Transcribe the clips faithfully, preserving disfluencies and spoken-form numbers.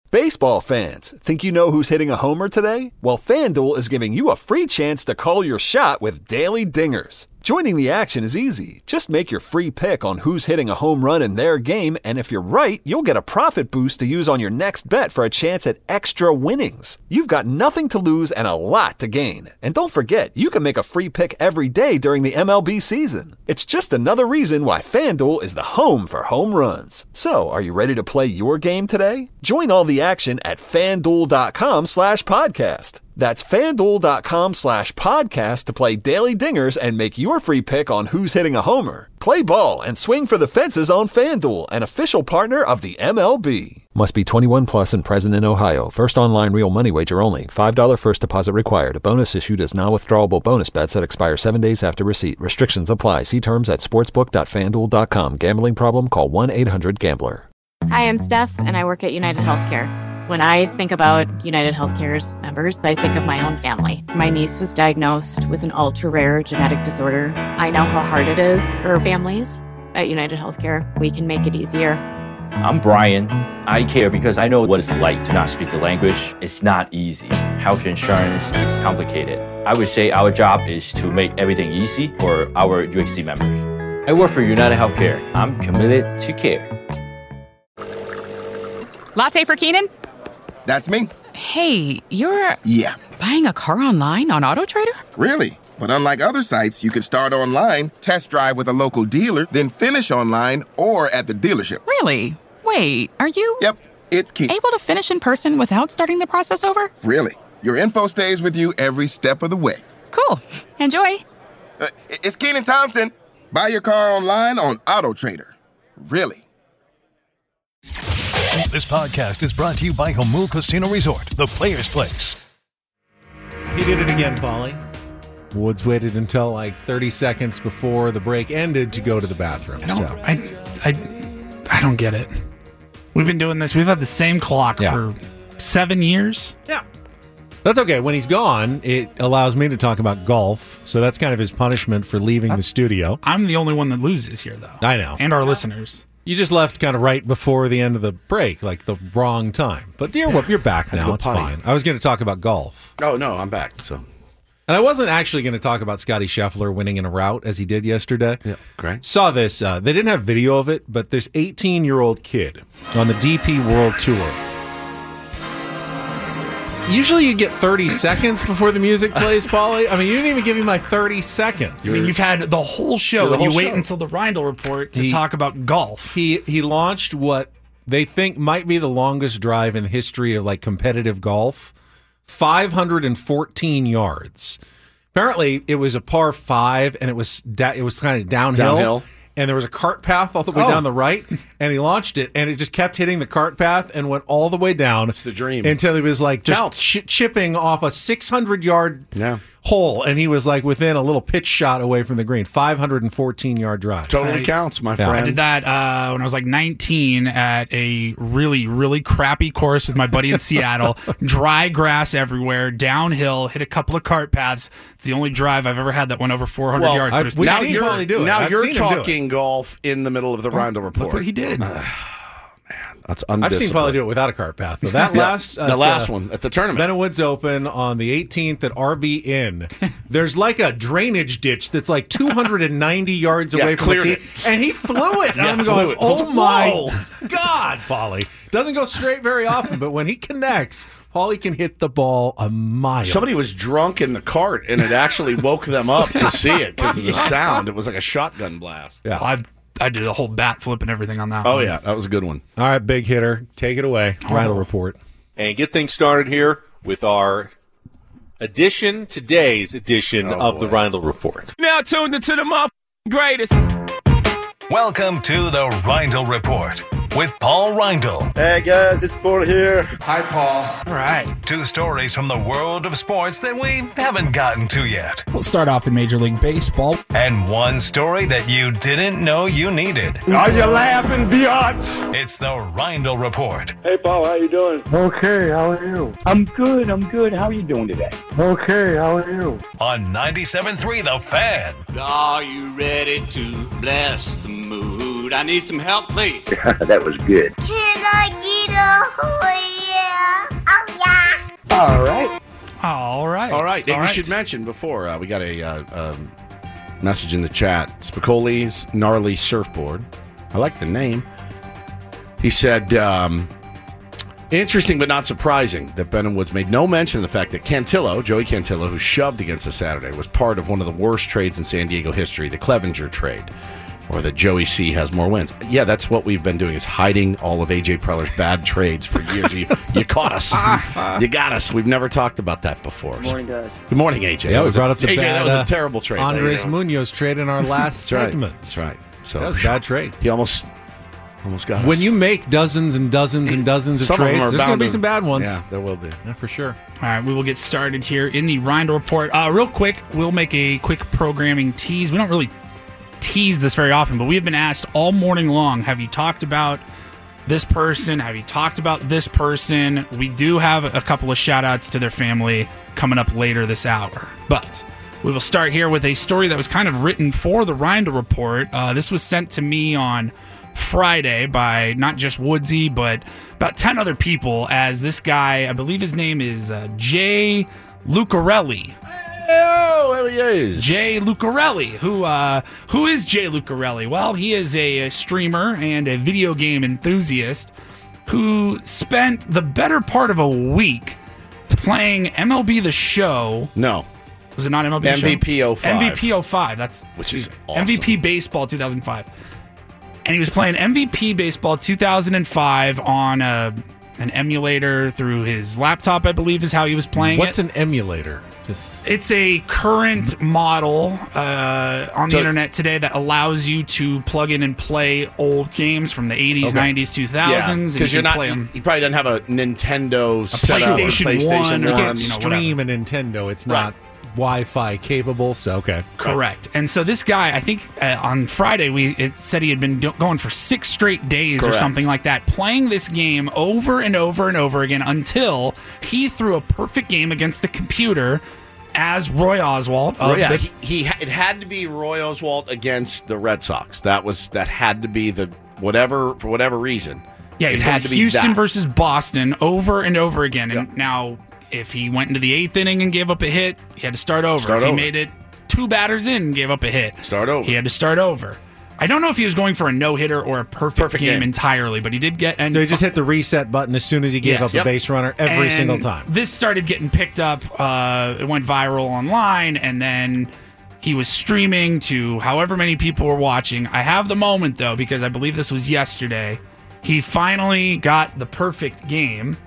Baseball fans, think you know who's hitting a homer today? Well, FanDuel is giving you a free chance to call your shot with Daily Dingers. Joining the action is easy. Just make your free pick on who's hitting a home run in their game, and if you're right, you'll get a profit boost to use on your next bet for a chance at extra winnings. You've got nothing to lose and a lot to gain. And don't forget, you can make a free pick every day during the M L B season. It's just another reason why FanDuel is the home for home runs. So, are you ready to play your game today? Join all the action at FanDuel.com slash podcast. That's FanDuel.com slash podcast to play Daily Dingers and make your free pick on who's hitting a homer. Play ball and swing for the fences on FanDuel, an official partner of the M L B. Must be twenty-one plus and present in Ohio. First online real money wager only. five dollars first deposit required. A bonus issued as non-withdrawable bonus bets that expire seven days after receipt. Restrictions apply. See terms at sportsbook dot fan duel dot com. Gambling problem? Call one eight hundred gambler. Hi, I'm Steph, and I work at United Healthcare. When I think about United Healthcare's members, I think of my own family. My niece was diagnosed with an ultra-rare genetic disorder. I know how hard it is for families. At United Healthcare, we can make it easier. I'm Brian. I care because I know what it's like to not speak the language. It's not easy. Health insurance is complicated. I would say our job is to make everything easy for our U H C members. I work for United Healthcare. I'm committed to care. Latte for Keenan? That's me. Hey, you're... Yeah. Buying a car online on AutoTrader? Really? But unlike other sites, you can start online, test drive with a local dealer, then finish online or at the dealership. Really? Wait, are you... Yep, it's Key. Able to finish in person without starting the process over? Really. Your info stays with you every step of the way. Cool. Enjoy. Uh, it's Keenan Thompson. Buy your car online on AutoTrader. Really. This podcast is brought to you by Jamul Casino Resort, the Players Place. He did it again, Polly. Woods waited until like thirty seconds before the break ended to go to the bathroom. I don't, so. I, I, I don't get it. We've been doing this. We've had the same clock yeah. for seven years. Yeah. That's okay. When he's gone, it allows me to talk about golf. So that's kind of his punishment for leaving I'm, the studio. I'm the only one that loses here, though. I know. And our yeah. listeners. You just left kind of right before the end of the break, like the wrong time. But you're, yeah. you're back now. It's potty. Fine. I was going to talk about golf. Oh, no, I'm back. So, And I wasn't actually going to talk about Scotty Scheffler winning in a rout as he did yesterday. Yeah, great. Saw this. Uh, they didn't have video of it, but this eighteen-year-old kid on the D P World Tour. Usually you get thirty seconds before the music plays, Paulie. I mean, you didn't even give me my thirty seconds. I mean, you've had the whole show, yeah, the whole and you wait show. until the Reindl Report to he, talk about golf. He he launched what they think might be the longest drive in the history of like competitive golf, five hundred fourteen yards. Apparently, it was a par five, and it was da- it was kind of downhill. Downhill. And there was a cart path all the way oh. down the right, and he launched it, and it just kept hitting the cart path and went all the way down. It's the dream. Until he was like just ch- chipping off a six hundred yard yeah. hole, and he was like within a little pitch shot away from the green. five hundred fourteen yard drive. Totally I, counts, my yeah. friend. I did that uh, when I was like nineteen at a really, really crappy course with my buddy in Seattle. Dry grass everywhere, downhill, hit a couple of cart paths. It's the only drive I've ever had that went over four hundred well, yards. I, but we've now seen you're, Paulie do it. Now I've you're seen him do talking it. golf in the middle of the Reindl Report. Look what he did. Uh, man, that's undisciplined. I've seen Paulie do it without a cart path. So that yeah, last uh, the last one at the tournament, Bennett Woods Open on the eighteenth at R B Inn. There's like a drainage ditch that's like two hundred ninety yards yeah, away from the tee, it. and he flew it. yeah, and I'm going, it. oh Whoa. my God, Paulie. Doesn't go straight very often, but when he connects, Paulie can hit the ball a mile. Somebody was drunk in the cart, and it actually woke them up to see it because of the sound. It was like a shotgun blast. Yeah. Well, I, I did a whole bat flip and everything on that Oh, one. yeah. That was a good one. All right, big hitter. Take it away. Oh. Reindl Report. And get things started here with our edition, today's edition oh, of boy. the Reindl Report. Now tuned into the motherfucking greatest. Welcome to the Reindl Report with Paul Reindl. Hey guys, it's Paul here. Hi, Paul. All right. Two stories from the world of sports that we haven't gotten to yet. We'll start off in Major League Baseball. And one story that you didn't know you needed. Are you laughing, biatch? It's the Reindl Report. Hey Paul, how you doing? Okay, how are you? I'm good, I'm good. How are you doing today? Okay, how are you? On ninety-seven point three The Fan. Are you ready to bless the mood? I need some help, please. That was good. Can I get a Hoya? All right. All right. All right. And All we right. should mention before, uh, we got a uh, um, message in the chat. Spicoli's Gnarly Surfboard. I like the name. He said, um, interesting but not surprising that Ben and Woods made no mention of the fact that Cantillo, Joey Cantillo, who shoved against us Saturday, was part of one of the worst trades in San Diego history, the Clevenger trade, or that Joey C has more wins. Yeah, that's what we've been doing, is hiding all of A J Preller's bad trades for years. You, you caught us. You got us. We've never talked about that before. Good morning, guys. Good morning, A J. Yeah, That we was brought a, up the A J, bad, that was a uh, terrible trade. Andres There you go. Munoz trade in our last That's right. segment. That's right. So That was a bad trade. He almost almost got us. When you make dozens and dozens and dozens of Some of them trades, are there's going bound to be to- some bad ones. Yeah, there will be. Yeah, for sure. All right, we will get started here in the Rind Report. Uh, real quick, we'll make a quick programming tease. We don't really tease this very often, but we have been asked all morning long, have you talked about this person? Have you talked about this person? We do have a couple of shout outs to their family coming up later this hour. But we will start here with a story that was kind of written for the Rind Report. Uh, this was sent to me on Friday by not just Woodsy, but about ten other people, as this guy, I believe his name is uh, Jay Lucarelli. Oh, there he is. Jay Lucarelli. Who uh, who is Jay Lucarelli? Well, he is a, a streamer and a video game enthusiast who spent the better part of a week playing M L B The Show. No. Was it not M L B The M V P Show? oh five. M V P oh five. That's Which is awesome. M V P Baseball two thousand five. And he was playing M V P Baseball two thousand five on a, an emulator through his laptop, I believe is how he was playing What's it. an emulator? Just It's a current model uh, on the So- internet today that allows you to plug in and play old games from the eighties, Okay. nineties, two thousands. Because you're you can not. play He, 'em. he probably doesn't have a Nintendo setup or PlayStation PlayStation one or- you One. can't you know, stream a Nintendo. It's Right. not Wi-Fi capable. So okay. Correct. And so this guy, I think uh, on Friday, we it said he had been do- going for six straight days or Correct. something like that, playing this game over and over and over again until he threw a perfect game against the computer as Roy Oswald. Of yeah, the, he, he ha- it had to be Roy Oswalt against the Red Sox. That was that had to be the whatever for whatever reason. Yeah, it he had had to be Houston that. versus Boston over and over again. And Yeah. now, if he went into the eighth inning and gave up a hit, he had to start over. Start if he over. made it two batters in and gave up a hit, Start over. he had to start over. I don't know if he was going for a no hitter or a perfect, Perfect game, game. entirely, but he did get. And They just hit the reset button as soon as he gave Yes. up a Yep. base runner every and single time. This started getting picked up. Uh, it went viral online, and then he was streaming to however many people were watching. I have the moment, though, because I believe this was yesterday. He finally got the perfect game,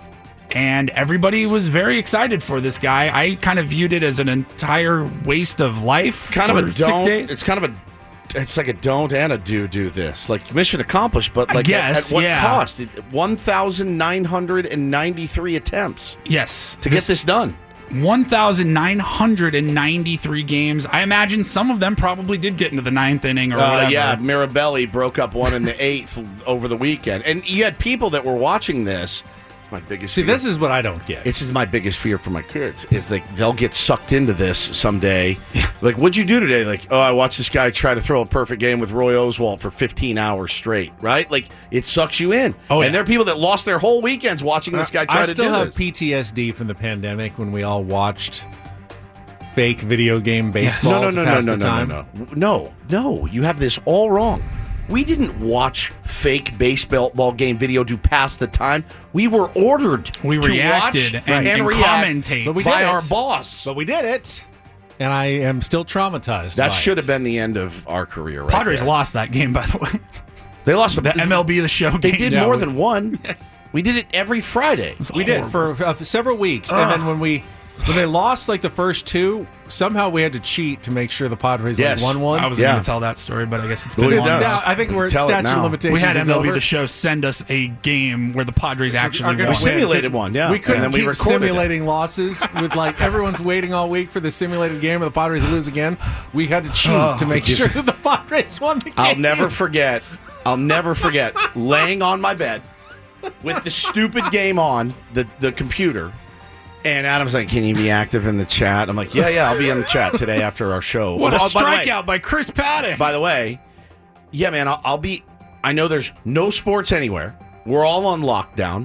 and everybody was very excited for this guy. I kind of viewed it as an entire waste of life. Kind of for a six don't. days. It's kind of a. It's like a don't and a do do this. Like mission accomplished, but I like at- guess, at, what yeah. cost? One thousand nine hundred and ninety three attempts Yes, to get this done. one thousand nine hundred ninety-three games. I imagine some of them probably did get into the ninth inning or Uh, whatever. yeah, Mirabelli broke up one in the eighth over the weekend, and you had people that were watching this. It's my biggest. See, fear. this is what I don't get. This is my biggest fear for my kids is that they'll get sucked into this someday. Like, what'd you do today? Like, oh, I watched this guy try to throw a perfect game with Roy Oswalt for fifteen hours straight. Right? Like, it sucks you in. Oh, yeah. And there are people that lost their whole weekends watching this guy try I to still do have this. P T S D from the pandemic when we all watched fake video game baseball no, no, to no, pass no, the no, time. no, no, no, no. You have this all wrong. We didn't watch fake baseball game video to pass the time. We were ordered We to reacted watch and- and react commentate. But we by did it. our boss. But we did it, and I am still traumatized. That by should it. have been the end of our career. Right Padres there. lost that game, by the way. They lost The M L B The Show They game. did Yeah, more we- than one. Yes. We did it every Friday. We did for uh, for several weeks, and then when we when they lost like the first two, somehow we had to cheat to make sure the Padres Yes. like, won one. I was Yeah. going to tell that story, but I guess it's Well, been it It's long. does. now, I think we're at Tell it statute now. of limitations. We had is M L B over. The Show send us a game where the Padres are actually gonna won. win. simulated one, yeah. We couldn't And then we keep recorded it. simulating losses with like everyone's waiting all week for the simulated game and the Padres lose again. We had to cheat Oh, to make sure the Padres won the game. I'll never forget. I'll never forget laying on my bed with the stupid game on the, the computer. And Adam's like, "Can you be active in the chat?" I'm like, "Yeah, yeah, I'll be in the chat today after our show." What a Oh, by the way- strikeout by Chris Paddock. By the way, yeah, man, I'll, I'll be. I know there's no sports anywhere. We're all on lockdown.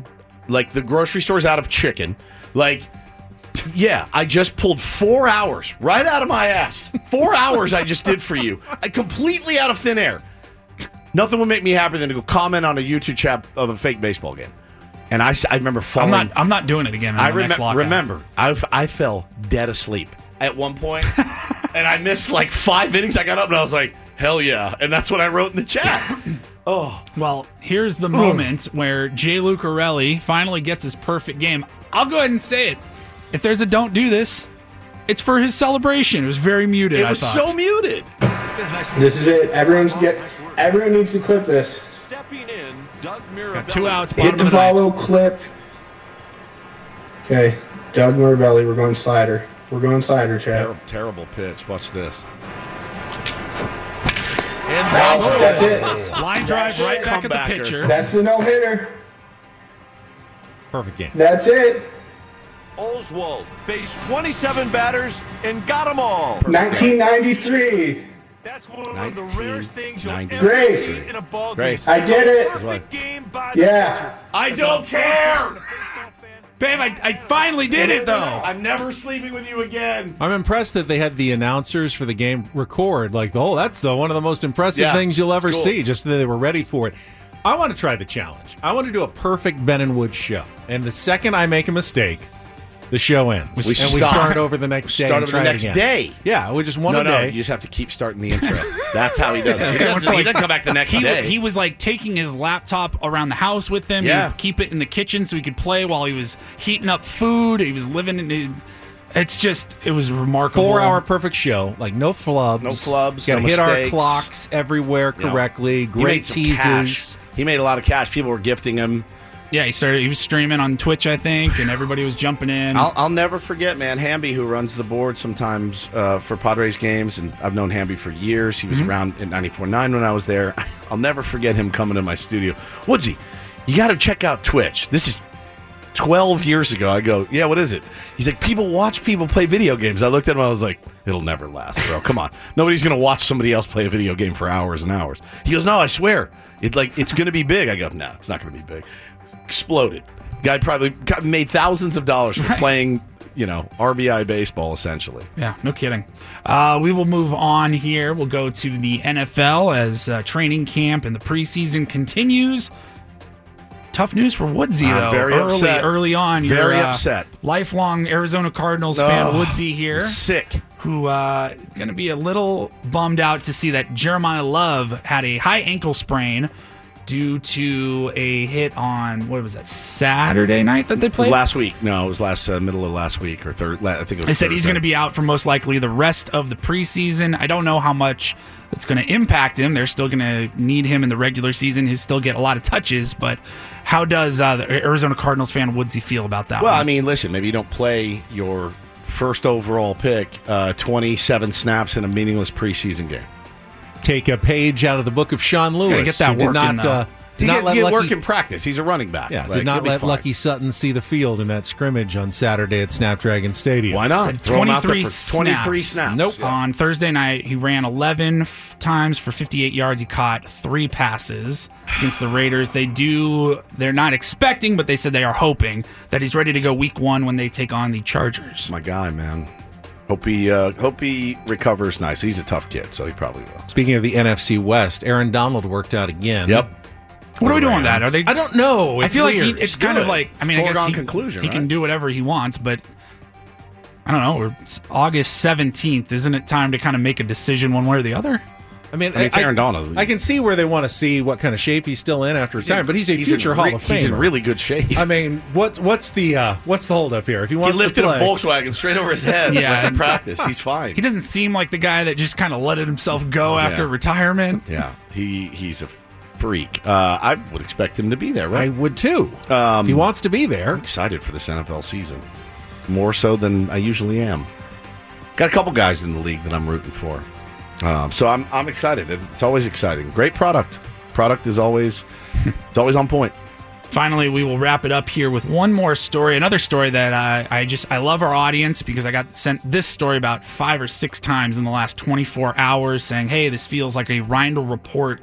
Like, the grocery store's out of chicken. Like, yeah, I just pulled four hours right out of my ass. Four hours I just did for you. I completely out of thin air. Nothing would make me happier than to go comment on a YouTube chat of a fake baseball game. And I, I remember falling. I'm not, I'm not doing it again. In I the rem- next lockout. remember, I, I fell dead asleep at one point, and I missed like five innings. I got up and I was like, hell yeah. And that's what I wrote in the chat. Oh. Well, here's the moment where Jay Lucarelli finally gets his perfect game. I'll go ahead and say it. If there's a don't do this, it's for his celebration. It was very muted, It I was thought. so muted. This is it. Everyone's get. Everyone needs to clip this. Got two outs. Hit the follow clip. Okay, Doug Mirabelli. We're going slider. We're going slider, chat. Terrible, terrible pitch. Watch this. That's it. Line drive right back at the pitcher. That's the no hitter. Perfect game. That's it. Oswald faced twenty-seven batters and got them all. nineteen ninety-three. That's one of the rarest things you'll ever Grace. see in a ball Grace. game. I did it. Perfect game by the Yeah. pitcher. I don't care. Babe, I, I finally did it, though. I'm never sleeping with you again. I'm impressed that they had the announcers for the game record. Like, oh, that's the, one of the most impressive Yeah, things you'll ever it's cool. see, just that they were ready for it. I want to try the challenge. I want to do a perfect Ben and Wood show. And the second I make a mistake, the show ends. We and we stop. start over the next day. Start and over try the it next again. day. Yeah, we just one no, a no, day. you just have to keep starting the intro. That's how he does it. He Yeah, doesn't, he doesn't come back the next he, day. He was like taking his laptop around the house with him. Yeah. He would keep it in the kitchen so he could play while he was heating up food. He was living in it. It's just, it was remarkable. Four hour perfect show, like no flubs. No flubs, Got to no hit our mistakes. clocks everywhere You know, correctly. he Great made some teasers. cash. He made a lot of cash. People were gifting him. Yeah, he started. He was streaming on Twitch, I think, and everybody was jumping in. I'll, I'll never forget, man, Hamby, who runs the board sometimes uh, for Padres games, and I've known Hamby for years. He was Mm-hmm. around in ninety-four point nine when I was there. I'll never forget him coming to my studio. Woodsy, you got to check out Twitch. This is twelve years ago. I go, yeah, what is it? He's like, people watch people play video games. I looked at him, I was like, it'll never last, bro. Come on. Nobody's going to watch somebody else play a video game for hours and hours. He goes, no, I swear. It, like, it's going to be big. I go, no, it's not going to be big. Exploded. Guy probably got, made thousands of dollars for playing, you know, R B I baseball, essentially. Yeah, no kidding. Uh, we will move on here. We'll go to the N F L as uh, training camp and the preseason continues. Tough news for Woodsy, I'm though. very early, upset. early on. Very You're, uh, upset. Lifelong Arizona Cardinals fan Oh, Woodsy here. Sick. Who uh, going to be a little bummed out to see that Jeremiah Love had a high ankle sprain due to a hit on, what was that, Saturday night that they played? Last week. No, it was last uh, middle of last week or third. I think it was. They said he's Thursday. going to be out for most likely the rest of the preseason. I don't know how much it's going to impact him. They're still going to need him in the regular season. He'll still get a lot of touches, but how does uh, the Arizona Cardinals fan Woodsy feel about that Well, one? I mean, listen, maybe you don't play your first overall pick uh, twenty-seven snaps in a meaningless preseason game. Take a page out of the book of Sean Lewis. Gotta get that who did work not, in, though. uh, did He not get, let get Lucky, work in practice. He's a running back. Yeah, Like, did not he'll be let fine. Lucky Sutton see the field in that scrimmage on Saturday at Snapdragon Stadium. Why not? Throw him out there twenty-three for twenty-three snaps. Nope. Yeah. On Thursday night, he ran eleven f- times for fifty-eight yards. He caught three passes against the Raiders. They do, they're not expecting, but they said they are hoping that he's ready to go week one when they take on the Chargers. My guy, man. Hope he uh, hope he recovers nice. He's a tough kid, so he probably will. Speaking of the N F C West, Aaron Donald worked out again. Yep. What are we doing with that? Are they? I don't know. I It's feel like weird. he, it's kind of good. like, I mean, I guess Foregone he, conclusion, he right? can do whatever he wants, but I don't know. It's August seventeenth. Isn't it time to kind of make a decision one way or the other? I mean, I mean, it's Aaron Donald. I can see where they want to see what kind of shape he's still in after retirement, but he's a future in Hall re- of Famer. He's in really good shape. I mean, what's what's the uh, what's the holdup here? If he he wants lifted to a play, Volkswagen straight over his head Yeah. in practice. He's fine. He doesn't seem like the guy that just kind of let it himself go after Yeah. retirement. Yeah, he he's a freak. Uh, I would expect him to be there, I right? would too. Um, he wants to be there. I'm excited for this N F L season, more so than I usually am. Got a couple guys in the league that I'm rooting for, um, so I'm I'm excited. It's always exciting. Great product. Product is always it's always on point. Finally, we will wrap it up here with one more story. Another story that uh, I just I love our audience because I got sent this story about five or six times in the last twenty-four hours, saying, "Hey, this feels like a Reindl Report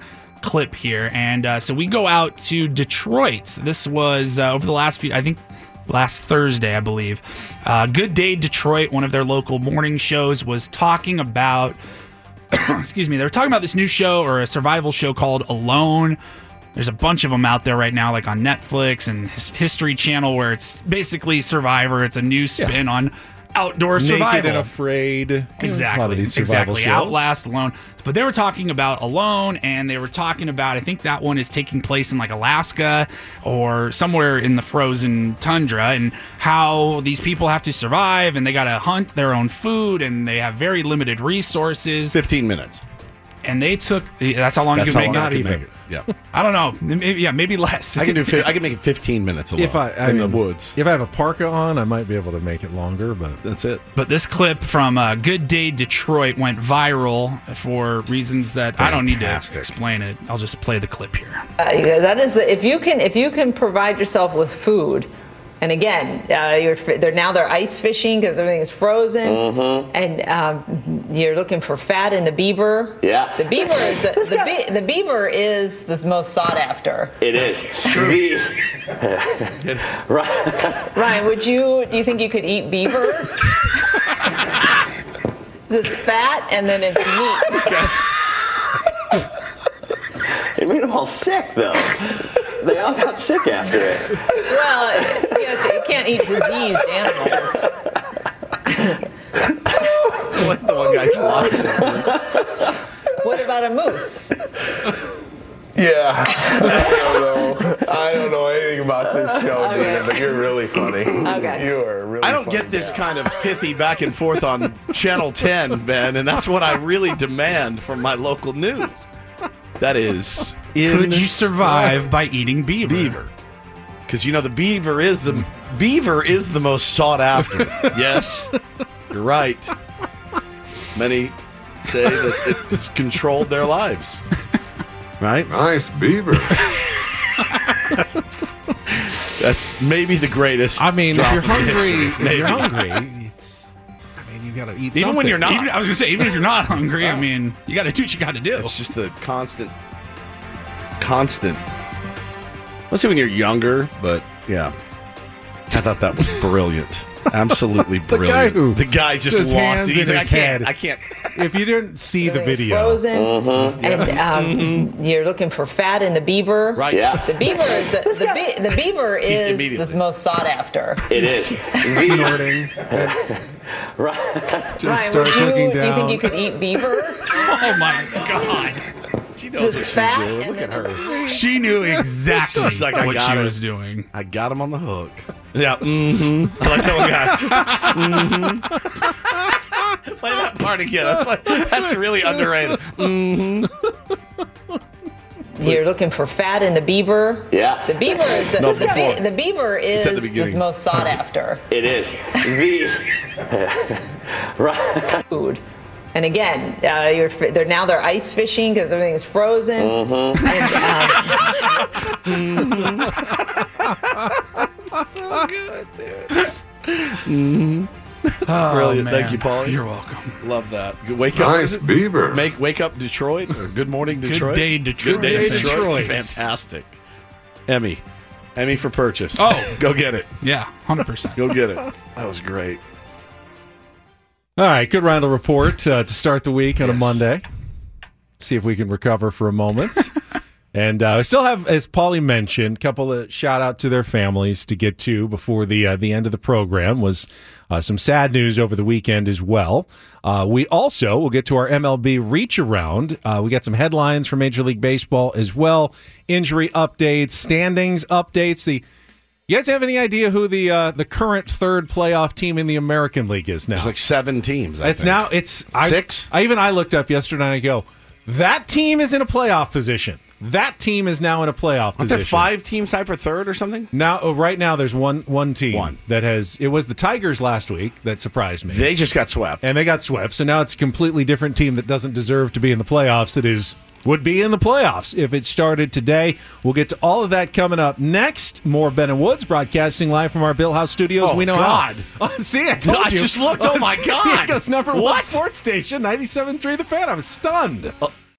clip here. And uh, so we go out to Detroit. This was uh, over the last few, I think, last Thursday, I believe. Uh, Good Day Detroit, one of their local morning shows, was talking about, excuse me, they were talking about this new show or a survival show called Alone. There's a bunch of them out there right now, like on Netflix and His- History Channel, where it's basically Survivor. It's a new spin yeah. on outdoor survival. Naked and Afraid. Exactly. A lot of these survival exactly. shows. Outlast, Alone. But they were talking about Alone, and they were talking about, I think that one is taking place in like Alaska or somewhere in the frozen tundra, and how these people have to survive, and they got to hunt their own food, and they have very limited resources. fifteen minutes. And they took, that's how long that's you can make it? Not even. Make it. Yeah. I don't know. Maybe, yeah, maybe less. I can do. I can make it fifteen minutes alone if I, I in mean, the woods. If I have a parka on, I might be able to make it longer, but that's it. But this clip from uh, Good Day Detroit went viral for reasons that Fantastic. I don't need to explain it. I'll just play the clip here. Uh, that is the, if you can if you can provide yourself with food. And again, uh, you're they're now they're ice fishing because everything is frozen, mm-hmm. and um, you're looking for fat in the beaver. Yeah, the beaver is the, the, be, the beaver is the most sought after. It is. It's true. The, Ryan, would you do you think you could eat beaver? It's fat and then it's meat. It made them all sick, though. They all got sick after it. Well, you, have to, you can't eat diseased animals. What the one guy's lost it. What about a moose? Yeah, I don't know. I don't know anything about this show, okay. Dina, but you're really funny. Okay. You are really I don't funny get this guy. kind of pithy back and forth on Channel ten, Ben, and that's what I really demand from my local news. That is... Could you survive by eating beaver? Beaver. Because, you know, the beaver is the... Beaver is the most sought after. Yes, you're right. Many say that it's controlled their lives. Right? Nice beaver. That's maybe the greatest. I mean, if you're hungry, history, if you're hungry, it's. I mean, you got to eat. Even something. when you're not. Even, I was gonna say, even if you're not hungry, I mean, you got to do what you got to do. It's just the constant, constant. Let's say when you're younger, but yeah, I thought that was brilliant. Absolutely brilliant. The guy who the guy just his lost hands it. He's in like, his I head. can't. I can't. If you didn't see the video, frozen, mm-hmm. and um, mm-hmm. you're looking for fat in the beaver. Right. Yeah. The beaver is the, the, be, the beaver is the most sought after. It is. Snorting. Right. Just Ryan, starts would you, looking do you down. think you could eat beaver? Oh my God. She knows what It's she's fat doing. and Look at then- her. She knew exactly She's like, I what got she it. was doing. I got him on the hook. Yeah. Mm-hmm. I like that one, guys. Mm-hmm. Play that part again. That's like, that's really underrated. Mm-hmm. You're looking for fat in the beaver. Yeah. The beaver is the, No, the, before. be, the beaver It's at is the the, beginning. most sought after. It is. The. Right. Food. And again, uh, you're they're now they're ice fishing because everything is frozen. Mm-hmm. And, um, So good, dude. Mm-hmm. Oh, Brilliant. man. Thank you, Paulie. You're welcome. Love that. Good- Wake up. Nice beaver. Make Wake Up Detroit or Good Morning Good Detroit. Day Detroit. Good Day Good Day Detroit. Detroit. Fantastic. Emmy. Emmy for purchase. Oh. Go get it. Yeah, one hundred percent. Go get it. That was great. All right, good round of report uh, to start the week on Yes. a Monday. See if we can recover for a moment. And uh, we still have, as Paulie mentioned, a couple of shout out to their families to get to before the uh, the end of the program. Was uh, some sad news over the weekend as well. Uh, we also will get to our M L B reach around. Uh, we got some headlines from Major League Baseball as well. Injury updates, standings updates. The You guys have any idea who the uh, the current third playoff team in the American League is now? There's like seven teams. I it's think. now it's I, Six? I even I looked up yesterday and I go, that team is in a playoff position. That team is now in a playoff Aren't position. there five teams tied for third or something? Now, oh, right now, there's one one team One. that has. It was the Tigers last week that surprised me. They just got swept. and they got swept. So now it's a completely different team that doesn't deserve to be in the playoffs. That is would be in the playoffs if it started today. We'll get to all of that coming up next. More Ben and Woods broadcasting live from our Bill House studios. Oh, we know God. how. Oh, see, I told I you. just looked. Oh, my God. It's number one What? sports station, ninety-seven point three The Fan. I was stunned.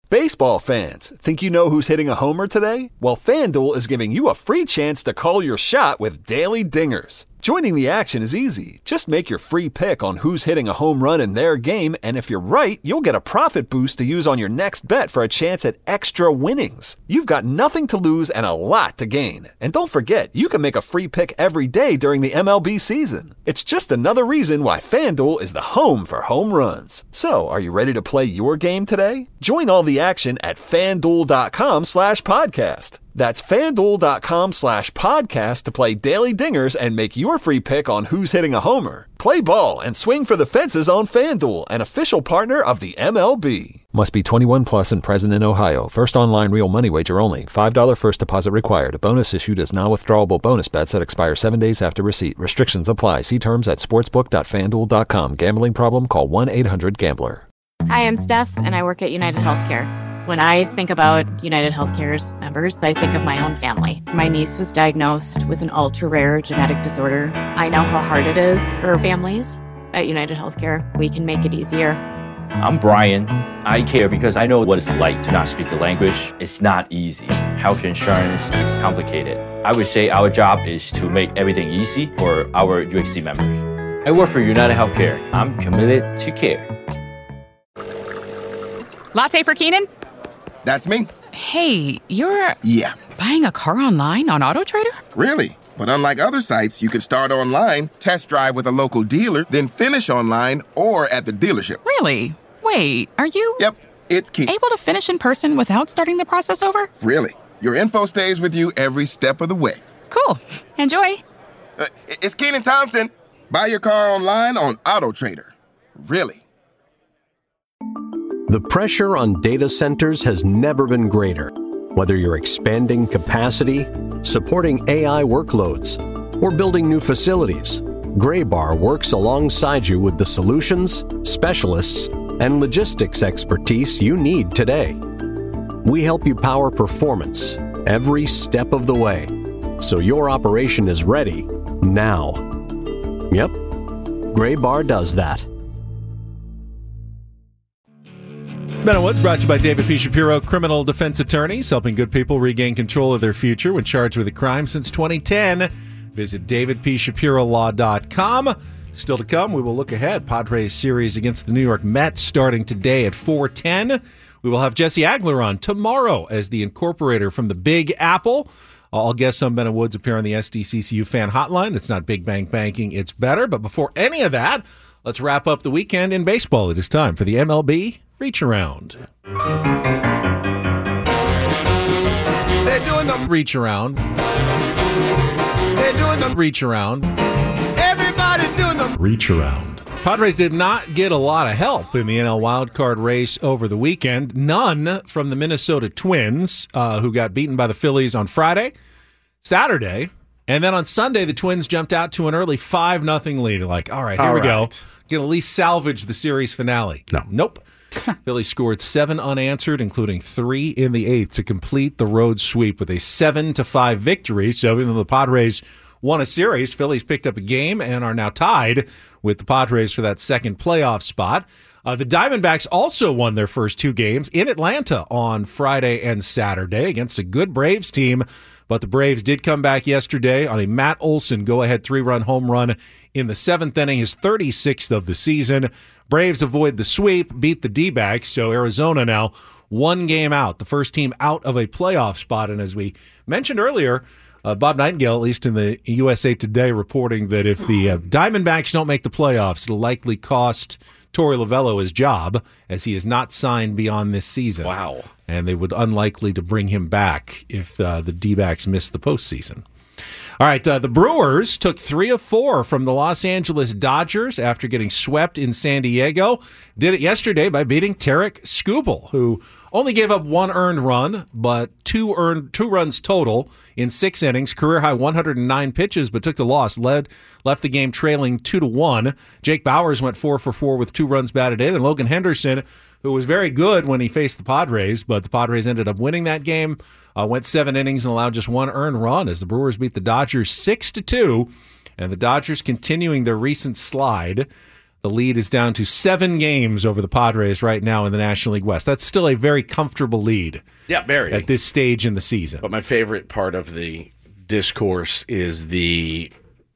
Baseball fans, think you know who's hitting a homer today? Well, FanDuel is giving you a free chance to call your shot with Daily Dingers. Joining the action is easy. Just make your free pick on who's hitting a home run in their game, and if you're right, you'll get a profit boost to use on your next bet for a chance at extra winnings. You've got nothing to lose and a lot to gain. And don't forget, you can make a free pick every day during the M L B season. It's just another reason why FanDuel is the home for home runs. So, are you ready to play your game today? Join all the action at FanDuel.com slash podcast. That's FanDuel.com slash podcast to play Daily Dingers and make your free pick on who's hitting a homer. Play ball and swing for the fences on FanDuel, an official partner of the M L B. Must be twenty-one plus and present in Ohio. First online real money wager only. five dollars first deposit required. Bonus issued as non-withdrawable bonus bets that expire seven days after receipt. Restrictions apply. See terms at sportsbook dot fan duel dot com. Gambling problem? Call one eight hundred gambler. Hi, I'm Steph, and I work at United Healthcare. When I think about United Healthcare's members, I think of my own family. My niece was diagnosed with an ultra-rare genetic disorder. I know how hard it is for families. At United Healthcare, we can make it easier. I'm Brian. I care because I know what it's like to not speak the language. It's not easy. Health insurance is complicated. I would say our job is to make everything easy for our U H C members. I work for United Healthcare. I'm committed to care. Latte for Keenan? That's me. Hey, you're... Yeah. Buying a car online on AutoTrader? Really? But unlike other sites, you can start online, test drive with a local dealer, then finish online or at the dealership. Really? Wait, are you... Yep, it's key. Able to finish in person without starting the process over? Really. Your info stays with you every step of the way. Cool. Enjoy. Uh, it's Keenan Thompson. Buy your car online on AutoTrader. Really. The pressure on data centers has never been greater. Whether you're expanding capacity, supporting A I workloads, or building new facilities, Graybar works alongside you with the solutions, specialists, and logistics expertise you need today. We help you power performance every step of the way, so your operation is ready now. Yep, Graybar does that. Men and Woods brought to you by David P. Shapiro, criminal defense attorneys, helping good people regain control of their future when charged with a crime since twenty ten. Visit david p shapiro law dot com. Still to come, we will look ahead. Padres series against the New York Mets starting today at four ten. We will have Jesse Agler on tomorrow as the incorporator from the Big Apple. All guests on Ben and Woods appear on the S D C C U fan hotline. It's not Big Bang Banking, it's better. But before any of that, let's wrap up the weekend in baseball. It is time for the M L B Reach Around. They're doing the Reach Around. They're doing the Reach Around. Everybody doing the Reach Around. Padres did not get a lot of help in the N L wildcard race over the weekend. None from the Minnesota Twins, uh, who got beaten by the Phillies on Friday, Saturday, and then on Sunday, the Twins jumped out to an early five nothing lead. Like, all right, here all we right. go. Can at least salvage the series finale. No. Nope. Phillies scored seven unanswered, including three in the eighth, to complete the road sweep with a seven to five victory. So even though the Padres won a series, Phillies picked up a game and are now tied with the Padres for that second playoff spot. Uh, the Diamondbacks also won their first two games in Atlanta on Friday and Saturday against a good Braves team. But the Braves did come back yesterday on a Matt Olson go-ahead three-run home run in the seventh inning, his thirty-sixth of the season. Braves avoid the sweep, beat the D-backs, so Arizona now one game out, the first team out of a playoff spot. And as we mentioned earlier, uh, Bob Nightingale, at least in the U S A Today, reporting that if the uh, Diamondbacks don't make the playoffs, it'll likely cost Torey Lovello his job, as he is not signed beyond this season. Wow. And they would unlikely to bring him back if uh, the D-backs miss the postseason. All right, uh, the Brewers took three of four from the Los Angeles Dodgers after getting swept in San Diego. Did it yesterday by beating Tarek Skubal, who only gave up one earned run, but two earned two runs total in six innings, career high one hundred nine pitches, but took the loss. Led left the game trailing two to one. Jake Bauers went four for four with two runs batted in, and Logan Henderson, who was very good when he faced the Padres, but the Padres ended up winning that game. Uh, went seven innings and allowed just one earned run as the Brewers beat the Dodgers six to two, and the Dodgers continuing their recent slide. The lead is down to seven games over the Padres right now in the National League West. That's still a very comfortable lead. Yeah, very. At this stage in the season. But my favorite part of the discourse is the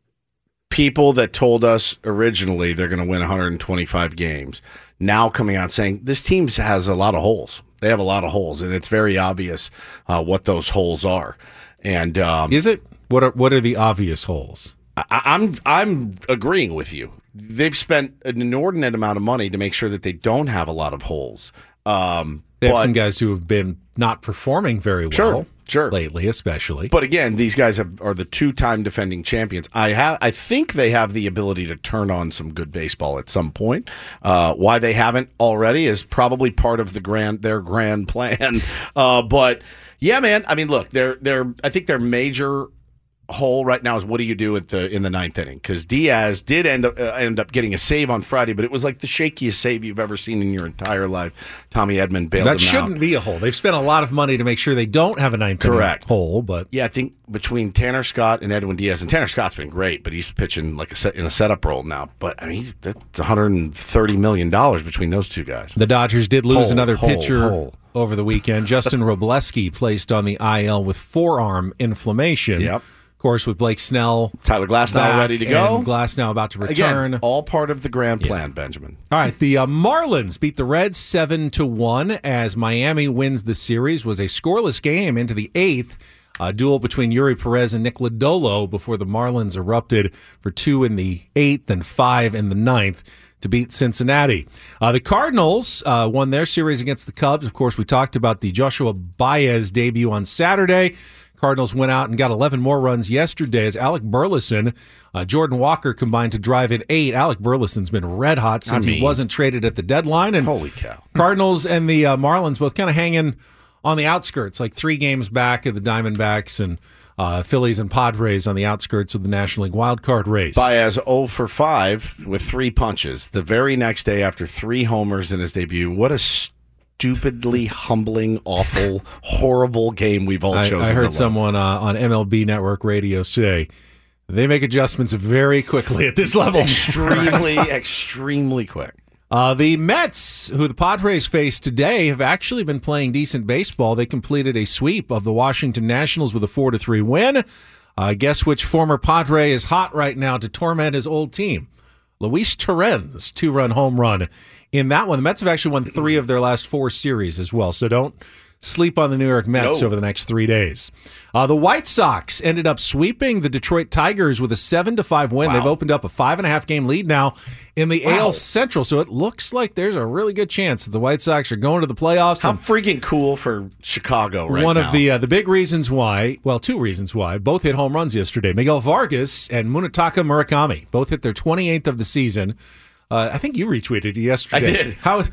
people that told us originally they're going to win one hundred twenty-five games now coming out saying this team has a lot of holes. They have a lot of holes, and it's very obvious uh, what those holes are. And um, is it? What are what are the obvious holes? I, I'm I'm agreeing with you. They've spent an inordinate amount of money to make sure that they don't have a lot of holes. Um, they have but, some guys who have been not performing very well. Sure. Sure. Lately, especially. But again, these guys have, are the two-time defending champions. I have, I think they have the ability to turn on some good baseball at some point. Uh, why they haven't already is probably part of the grand their grand plan. Uh, but yeah, man. I mean, look, they're they're. I think their major hole right now is what do you do at the in the ninth inning? Because Diaz did end up uh, end up getting a save on Friday, but it was like the shakiest save you've ever seen in your entire life. Tommy Edman bailed him out. That shouldn't be a hole. They've spent a lot of money to make sure they don't have a ninth Correct. inning hole. But yeah, I think between Tanner Scott and Edwin Diaz, and Tanner Scott's been great, but he's pitching like a set, in a setup role now. But I mean, that's one hundred thirty million dollars betwing those two guys. The Dodgers did lose hole, another hole, pitcher hole. over the weekend. Justin Robleski placed on the I L with forearm inflammation. Yep. Of course, with Blake Snell, Tyler Glasnow ready to go. And Glasnow about to return. Again, all part of the grand plan, yeah. Benjamin. All right, the uh, Marlins beat the Reds seven to one as Miami wins the series. Was a scoreless game into the eighth. A duel between Yuri Perez and Nick Lodolo before the Marlins erupted for two in the eighth and five in the ninth to beat Cincinnati. Uh, the Cardinals uh, won their series against the Cubs. Of course, we talked about the Joshua Baez debut on Saturday. Cardinals went out and got eleven more runs yesterday as Alec Burleson, uh, Jordan Walker combined to drive in eight. Alec Burleson's been red hot since I mean, he wasn't traded at the deadline. And holy cow. Cardinals and the uh, Marlins both kind of hanging on the outskirts, like three games back of the Diamondbacks and uh, Phillies and Padres on the outskirts of the National League wildcard race. Baez oh for five with three punches. The very next day after three homers in his debut. What a stupidly humbling, awful, horrible game we've all chosen. I, I heard to someone uh, on M L B Network Radio say they make adjustments very quickly at this level. Extremely, extremely quick. Uh, the Mets, who the Padres face today, have actually been playing decent baseball. They completed a sweep of the Washington Nationals with a four to three win. Uh, guess which former Padre is hot right now to torment his old team? Luis Torrens, two-run home run in that one. The Mets have actually won three of their last four series as well, so don't sleep on the New York Mets no. over the next three days. Uh, the White Sox ended up sweeping the Detroit Tigers with a seven to five win. Wow. They've opened up a five and a half game lead now in the wow. A L Central, so it looks like there's a really good chance that the White Sox are going to the playoffs. How freaking cool for Chicago right One now. One of the uh, the big reasons why, well, two reasons why, both hit home runs yesterday. Miguel Vargas and Munetaka Murakami both hit their twenty-eighth of the season. Uh, I think you retweeted it yesterday. I did. How?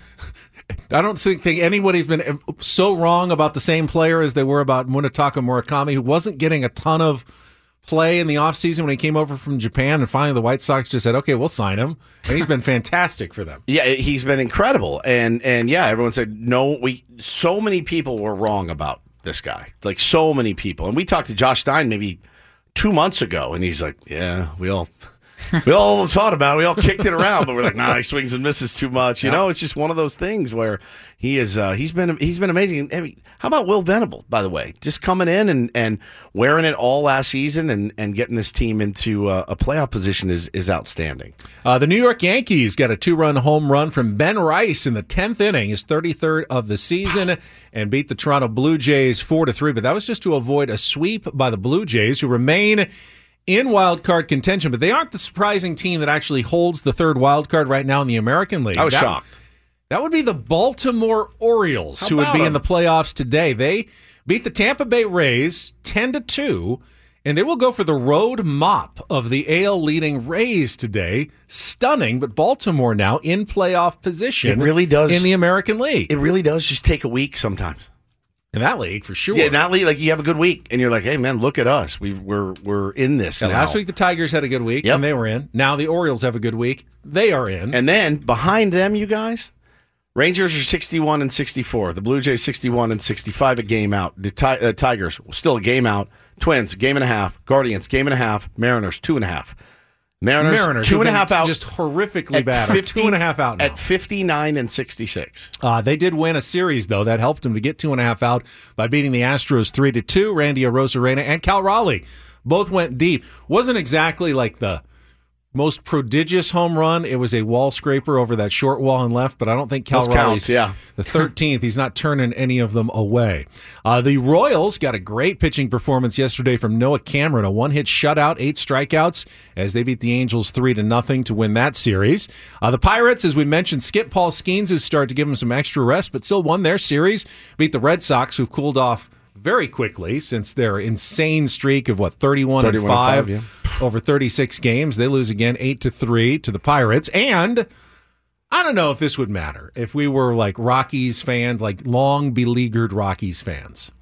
I don't think, think anybody's been so wrong about the same player as they were about Munetaka Murakami, who wasn't getting a ton of play in the offseason when he came over from Japan, and finally the White Sox just said, okay, we'll sign him. And he's been fantastic for them. Yeah, he's been incredible. And, and yeah, everyone said, no, we. so many people were wrong about this guy. Like, so many people. And we talked to Josh Stein maybe two months ago, and he's like, yeah, we all... we all thought about it. We all kicked it around, but we're like, nah, he swings and misses too much. You yeah. know, it's just one of those things where he is. Uh, he's been he's been amazing. I mean, how about Will Venable, by the way, just coming in and, and wearing it all last season and, and getting this team into uh, a playoff position is is outstanding. Uh, the New York Yankees got a two run home run from Ben Rice in the tenth inning, his thirty-third of the season, and beat the Toronto Blue Jays four to three. But that was just to avoid a sweep by the Blue Jays, who remain in wild card contention, but they aren't the surprising team that actually holds the third wild card right now in the American League. I was that, shocked. That would be the Baltimore Orioles, who would be them? in the playoffs today. They beat the Tampa Bay Rays ten to two, and they will go for the road mop of the A L leading Rays today. Stunning, but Baltimore now in playoff position. It really does in the American League. It really does just take a week sometimes. In that league, for sure. Yeah, in that league, like you have a good week, and you're like, "Hey, man, look at us. We we're we're in this yeah, now." Last week, the Tigers had a good week, yep. and they were in. Now the Orioles have a good week; they are in. And then behind them, you guys, Rangers are sixty-one and sixty-four. The Blue Jays sixty-one and sixty-five, a game out. The ti- uh, Tigers still a game out. Twins game and a half. Guardians game and a half. Mariners two and a half. Mariners, Mariners two who've and a been half out. just horrifically at bad. fifty Two and a half out now. At fifty-nine and sixty-six. Uh, they did win a series, though. That helped them to get two and a half out by beating the Astros three to two. Randy Arozarena and Cal Raleigh both went deep. Wasn't exactly like the most prodigious home run. It was a wall scraper over that short wall and left, but I don't think Cal Those Raleigh's counts, yeah. the thirteenth. He's not turning any of them away. Uh, the Royals got a great pitching performance yesterday from Noah Cameron, a one-hit shutout, eight strikeouts, as they beat the Angels three to nothing to win that series. Uh, the Pirates, as we mentioned, Skip Paul Skeens has started to give them some extra rest, but still won their series, beat the Red Sox, who've cooled off very quickly since their insane streak of what thirty-one and five yeah. over thirty-six games. They lose again eight to three to the Pirates. And I don't know if this would matter if we were like Rockies fans, like long beleaguered Rockies fans.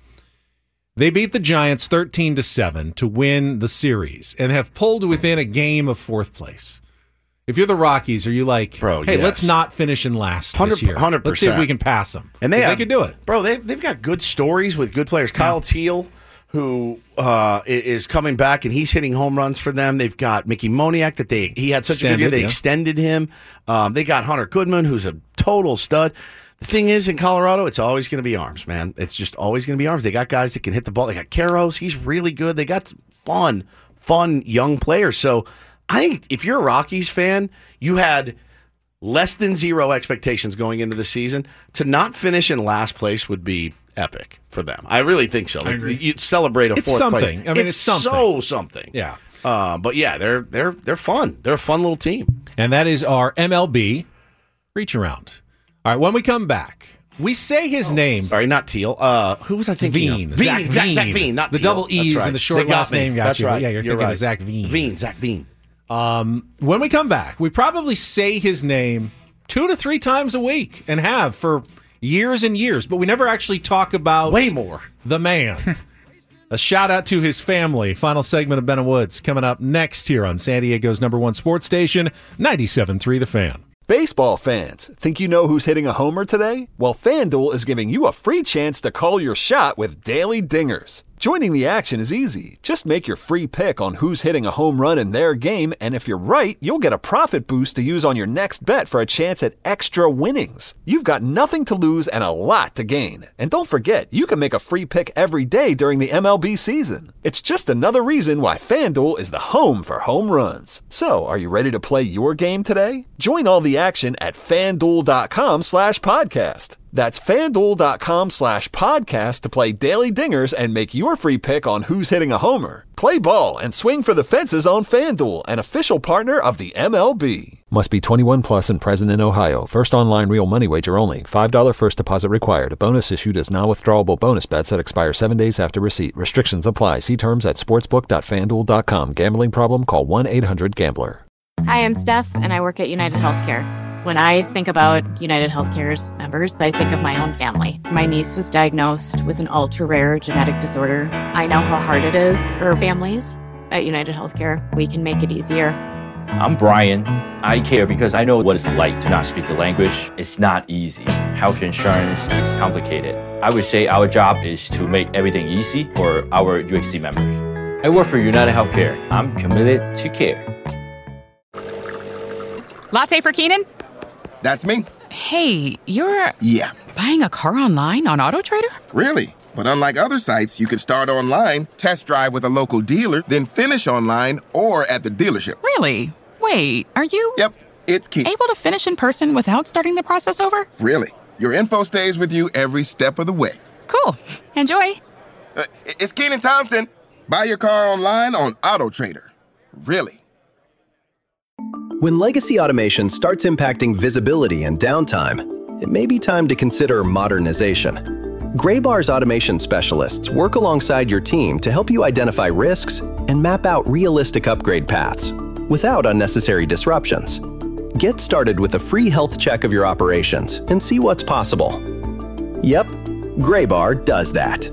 They beat the Giants thirteen to seven to win the series and have pulled within a game of fourth place. If you're the Rockies, are you like, Bro, hey, yes. let's not finish in last this year. one hundred percent. Let's see if we can pass them. And they, they have, can do it. Bro, they, they've got good stories with good players. Kyle Teal, who uh, is coming back, and he's hitting home runs for them. They've got Mickey Moniak, that they he had such Extended, a good year. They yeah. extended him. Um, they got Hunter Goodman, who's a total stud. The thing is, in Colorado, it's always going to be arms, man. It's just always going to be arms. They got guys that can hit the ball. They got Karros. He's really good. They got fun, fun young players. So I think if you're a Rockies fan, you had less than zero expectations going into the season. To not finish in last place would be epic for them. I really think so. I agree. You'd celebrate a It's fourth something. place. I mean, it's something. so something. Yeah. Uh, but yeah, they're they're they're fun. They're a fun little team. And that is our M L B reach around. All right, when we come back, we say his name. Sorry, not Teal. Uh, who was I thinking Veen. of? Zach Zach, Veen. Zach Veen, not The Teal. double That's E's right. and the short They got last me. name got That's you. right. Yeah, you're, You're thinking right. of Zach Veen. Veen, Zach Veen. Um, when we come back, we probably say his name two to three times a week and have for years and years, but we never actually talk about way more the man. A shout out to his family. Final segment of Ben and Woods coming up next here on San Diego's number one sports station, ninety-seven point three The Fan. Baseball fans, think you know who's hitting a homer today? Well, FanDuel is giving you a free chance to call your shot with Daily Dingers. Joining the action is easy. Just make your free pick on who's hitting a home run in their game, and if you're right, you'll get a profit boost to use on your next bet for a chance at extra winnings. You've got nothing to lose and a lot to gain. And don't forget, you can make a free pick every day during the M L B season. It's just another reason why FanDuel is the home for home runs. So, are you ready to play your game today? Join all the action at FanDuel.com slash podcast. That's FanDuel.com slash podcast to play Daily Dingers and make your free pick on who's hitting a homer. Play ball and swing for the fences on FanDuel, an official partner of the M L B. Must be twenty-one plus and present in Ohio. First online real money wager only. five dollars first deposit required. A bonus issued as non-withdrawable bonus bets that expire seven days after receipt. Restrictions apply. See terms at sportsbook dot fan duel dot com. Gambling problem? Call one eight hundred gambler. Hi, I'm Steph, and I work at United Healthcare. When I think about United Healthcare's members, I think of my own family. My niece was diagnosed with an ultra-rare genetic disorder. I know how hard it is for families. At United Healthcare, we can make it easier. I'm Brian. I care because I know what it's like to not speak the language. It's not easy. Health insurance is complicated. I would say our job is to make everything easy for our U H C members. I work for United Healthcare. I'm committed to care. Latte for Keenan? That's me. Hey, you're Yeah. buying a car online on AutoTrader? Really? But unlike other sites, you can start online, test drive with a local dealer, then finish online or at the dealership. Really? Wait, are you... Yep, it's key. Able to finish in person without starting the process over? Really. Your info stays with you every step of the way. Cool. Enjoy. Uh, it's Keenan Thompson. Buy your car online on AutoTrader. Really. When legacy automation starts impacting visibility and downtime, it may be time to consider modernization. Graybar's automation specialists work alongside your team to help you identify risks and map out realistic upgrade paths without unnecessary disruptions. Get started with a free health check of your operations and see what's possible. Yep, Graybar does that.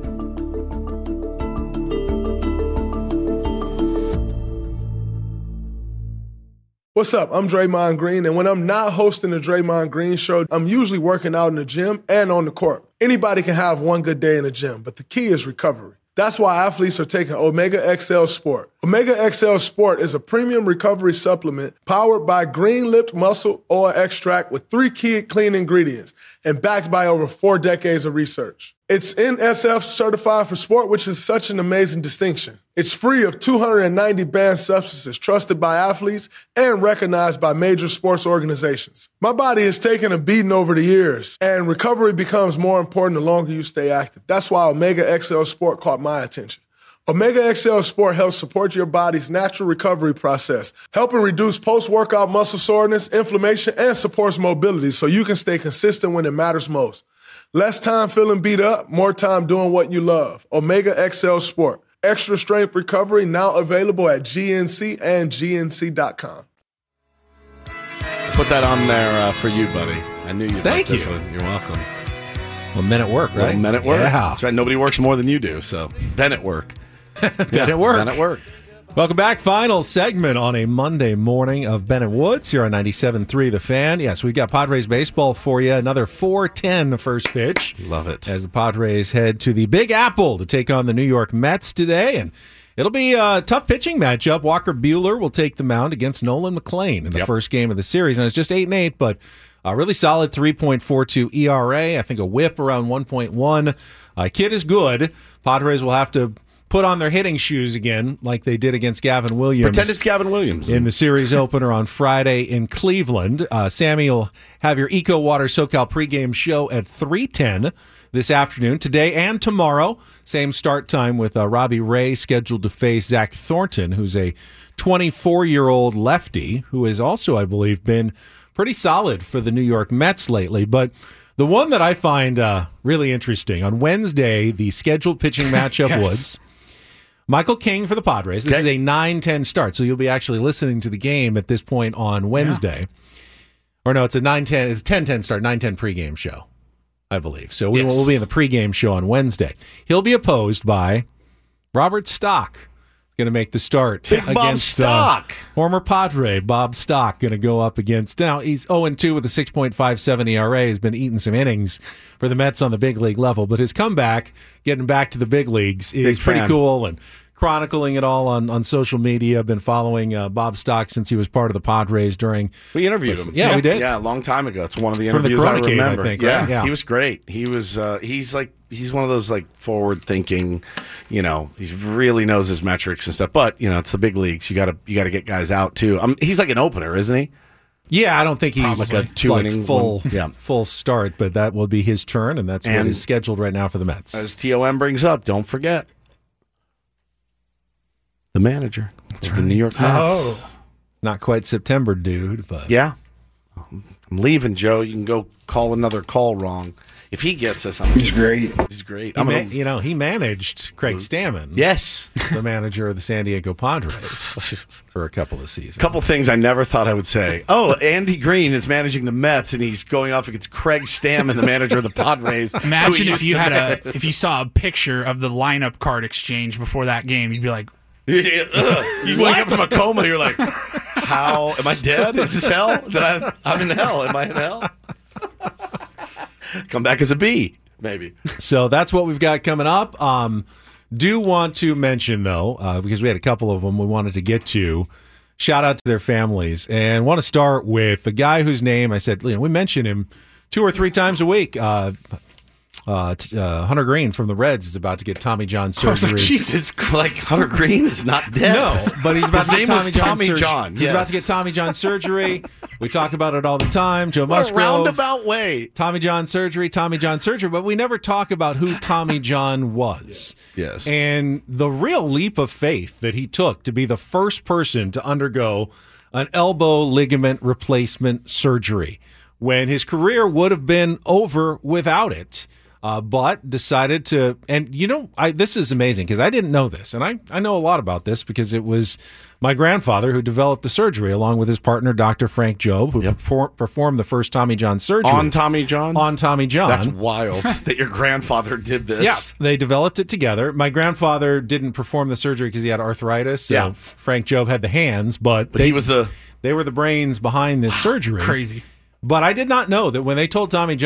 What's up? I'm Draymond Green, and when I'm not hosting the Draymond Green Show, I'm usually working out in the gym and on the court. Anybody can have one good day in the gym, but the key is recovery. That's why athletes are taking Omega X L Sport. Omega X L Sport is a premium recovery supplement powered by green-lipped muscle oil extract with three key clean ingredients and backed by over four decades of research. It's N S F certified for sport, which is such an amazing distinction. It's free of two hundred ninety banned substances trusted by athletes and recognized by major sports organizations. My body has taken a beating over the years, and recovery becomes more important the longer you stay active. That's why Omega X L Sport caught my attention. Omega X L Sport helps support your body's natural recovery process, helping reduce post-workout muscle soreness, inflammation, and supports mobility so you can stay consistent when it matters most. Less time feeling beat up, more time doing what you love. Omega X L Sport. Extra strength recovery now available at G N C and G N C dot com. Put that on there uh, for you, buddy. I knew you'd Thank like this you. one. You're welcome. Well, men at work, right? Well, men at work. Yeah. That's right. Nobody works more than you do, so men at work. Ben Yeah, at work. Men at work. Welcome back. Final segment on a Monday morning of Ben and Woods here on ninety-seven point three The Fan. Yes, we've got Padres baseball for you. Another four ten first pitch. Love it. As the Padres head to the Big Apple to take on the New York Mets today. And it'll be a tough pitching matchup. Walker Buehler will take the mound against Nolan McLean in the Yep. first game of the series. And it's just eight and eight, but a really solid three point four two E R A. I think a whip around one point one. Uh, kid is good. Padres will have to put on their hitting shoes again like they did against Gavin Williams. Pretend it's Gavin Williams. In the series opener on Friday in Cleveland. Uh, Sammy will have your Eco Water SoCal pregame show at three ten this afternoon, today and tomorrow. Same start time with uh, Robbie Ray scheduled to face Zach Thornton, who's a twenty-four-year-old lefty who has also, I believe, been pretty solid for the New York Mets lately. But the one that I find uh, really interesting, on Wednesday, the scheduled pitching matchup Yes. was Michael King for the Padres. This Okay. is a nine ten start, so you'll be actually listening to the game at this point on Wednesday. Or no, it's a nine ten, it's a ten ten start, nine ten pregame show, I believe. So we Yes. will be in the pregame show on Wednesday. He'll be opposed by Robert Stock. Going to make the start Big Bob against Stock. Uh, former Padre Bob Stock. Going to go up against, now he's oh and two with a six point five seven E R A. Has been eating some innings for the Mets on the big league level, but his comeback, getting back to the big leagues, is Big pretty fan. cool, and chronicling it all on, on social media. I've been following uh, Bob Stock since he was part of the Padres during. We interviewed him. Yeah, we did. Yeah, a long time ago. It's one of the From the interviews I Corona Cave, I remember. think, yeah, right? Yeah. he was great. He was. Uh, he's like. He's one of those like forward-thinking. You know, he really knows his metrics and stuff. But you know, it's the big leagues. You got to. You got to get guys out too. Um, he's like an opener, isn't he? Yeah, I don't think he's Probably. like, Like a two like inning full one. Yeah. full start, but that will be his turn, and that's what And- is scheduled right now for the Mets. As T O M brings up, don't forget the manager of the New York Mets. Oh. Not quite September, dude, but Yeah, I'm leaving, Joe. You can go call another call wrong. If he gets us, I'm He's great. He's great. he I'm ma- gonna, you know he managed Craig Stammen, yes. the manager of the San Diego Padres, for a couple of seasons. Couple things I never thought I would say. Oh, Andy Green is managing the Mets, and he's going up against Craig Stammen, the manager of the Padres. who Imagine he if used you to had manage. a if you saw a picture of the lineup card exchange before that game, you'd be like, Ugh. You wake up from a coma, you're like, how am I dead? Is this hell? Did I? I'm in hell. Am I in hell? Come back as a bee, maybe. So that's what we've got coming up. Um, do want to mention, though, uh, because we had a couple of them we wanted to get to, shout out to their families. And want to start with the guy whose name I said, you know, we mention him two or three times a week. Uh, uh, t- uh, Hunter Green from the Reds is about to get Tommy John I was surgery. like, Jesus, like Hunter Green is not dead. No, but he's about His to get name Tommy was John Tommy surgery. John. He's yes. about to get Tommy John surgery. We talk about it all the time. Joe What a Musgrove. roundabout way. Tommy John surgery, Tommy John surgery, but we never talk about who Tommy John was. Yes. And the real leap of faith that he took to be the first person to undergo an elbow ligament replacement surgery when his career would have been over without it. Uh, but decided to, and you know, I, this is amazing because I didn't know this, and I, I know a lot about this because it was my grandfather who developed the surgery along with his partner, Doctor Frank Jobe, who Yep. perfor- performed the first Tommy John surgery. On Tommy John? On Tommy John. That's wild that your grandfather did this. Yeah, they developed it together. My grandfather didn't perform the surgery because he had arthritis. So Yeah. Frank Jobe had the hands, but, But they, he was the... they were the brains behind this surgery. crazy. But I did not know that when they told Tommy John,